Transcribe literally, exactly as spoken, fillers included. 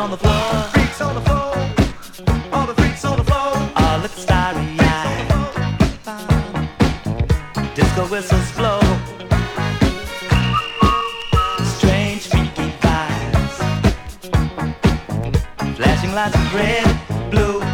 on the floor. Freaks on the floor. All the freaks on the floor. All look starry-eyed. Disco whistles blow. Strange freaky vibes. Flashing lights of red, blue.